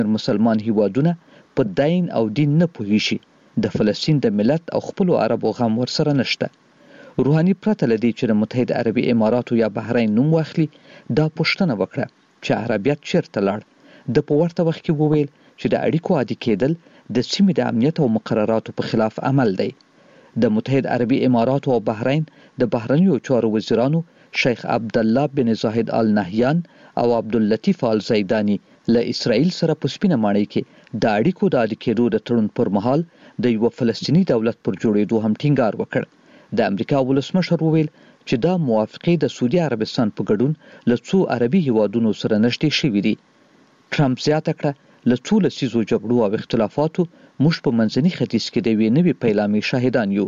مسلمان هیوادونه په دین او دین نه پوهیږي. د فلسطین د ملت او خپل عربو غم ورسره نشته. روحاني پرته لدی چې د متحده عربي اماراتو یا بحرین نوم واخلي دا پوښتنه وکړه چې عربیت چیرته لاړ. د په ورته وخت کې وویل چې د اړیکو عادي کېدل د سیمې د امنیت او مقرراتو په خلاف عمل دی. د متحده عربي اماراتو او بحرین د بهرنیو چارو وزیرانو شیخ عبدالله بن زاهد آل نهیان او عبداللطیف آل زیدانی له اسرائیل سره په سپینه ماڼۍ کې د اړیکو د عادي کېدو د تړون پر مهال د یو فلسطیني دولت پر جوړېدو هم ټینګار وکړ. د امریکا ولسمشر وویل چې دا موافقې د سعودي عربستان په ګډون له څو عربي هیوادونو سره نږدې شوي دي. ټرمپ زیاته کړه له څو لسیزو جګړو او اختلافاتو موږ په منځني ختیځ کې د یوې نوې پیلامې شاهدان یو.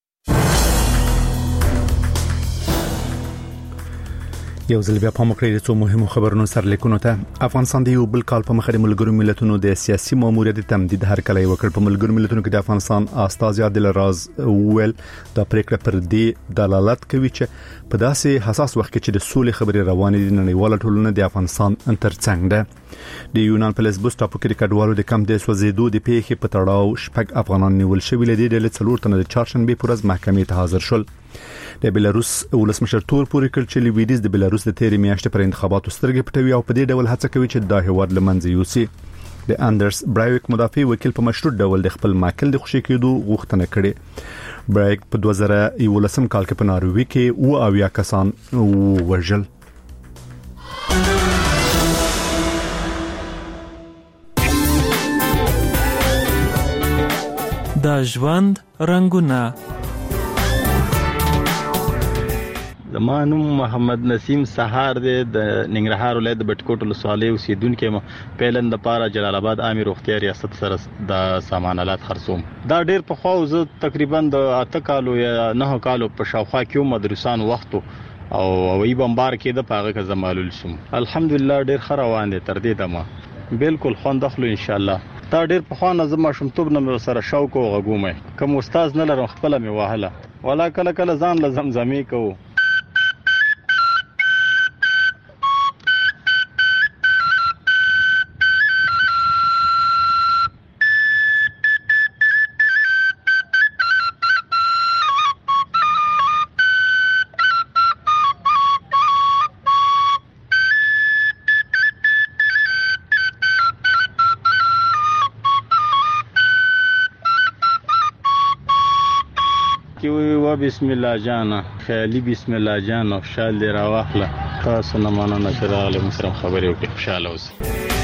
یو ځل بیا پام وکړئ چې مهمو خبرونو سرلیکونو ته. افغانستان د یو بل کال په مخ د ملګرو ملتونو د سیاسي ماموریت تمدید هرکلی وکړ. په ملګرو ملتونو کې د افغانستان استازي عادل راز ویل دا پریکړه پر دې دلالت کوي چې په داسې حساس وخت کې چې د سولې خبرې روانې دي نړیواله ټولنه د افغانستان ترڅنګ ده. د یونان په لیسبوس ټاپو کې د کډوالو د کم د سوځېدو د پیښې په تړاو 6 افغانان نیول شوي لدی د 4 تنه د چهارشنبه پر ورځ محکمې ته حاضر شول. د بلاروس ولسمشر تور پورې کړ چې لویدیز د بلاروس د تیرې میاشتې پر انتخاباتو سترګې پټوي او په دې ډول هڅه کوي چې دا هیواد لمنځه یوسي. د اندرس برایویک مدافع وکیل په مشروط ډول د خپل ماکل د خوشي کېدو غوښتنه کړې. برایویک په 2011 کال کې په ناروې کې 20 کسان وژل. د ژوند رنگونه. زما نوم محمد نسیم سهار دی د ننګرهار ولایت د بټکوټ ولسوالۍ اوسیدونکی یم. پیلن د پاره جلال آباد عامه روغتیا ریاست سره د سامان آلات خرڅوم. دا ډیر په خو زه تقریبا د 8 کالو یا 9 کالو په شاوخوا کې مدرسان وختو او وی بمبار کې د پاغه ک زمالول شم. الحمدلله ډیر ښه روان دي تر دې دمه بالکل خوند اخلو ان شاء الله. دا ډیر په خو نه زما شومتوب نه سره شوق او غومه کوم استاد نه لرم خپل می واهله ولا کله کله ځان لزمزمي کو. بسم الله جانا خیالی بسم الله جانا خوشحال دی راواخله تاسو نه مننه چې راغلی مسرم خبرې وکړې خوشاله اوسئ.